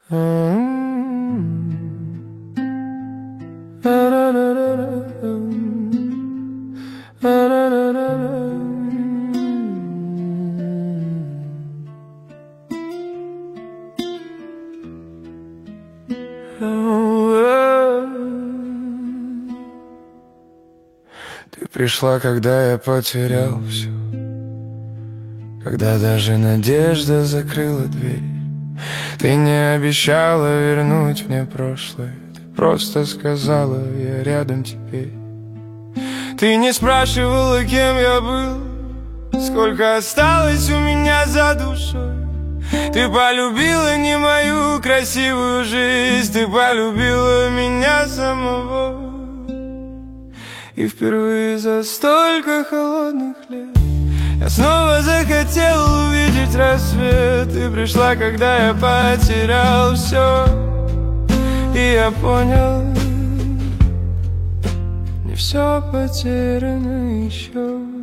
Ты пришла, когда я потерял все, когда даже надежда закрыла дверь. Ты не обещала вернуть мне прошлое, ты просто сказала: я рядом теперь. Ты не спрашивала, кем я был, сколько осталось у меня за душой. Ты полюбила не мою красивую жизнь, ты полюбила меня самого. И впервые за столько холодных лет я снова захотел увидеть рассвет. Ты пришла, когда я потерял все, и я понял, не все потеряно еще.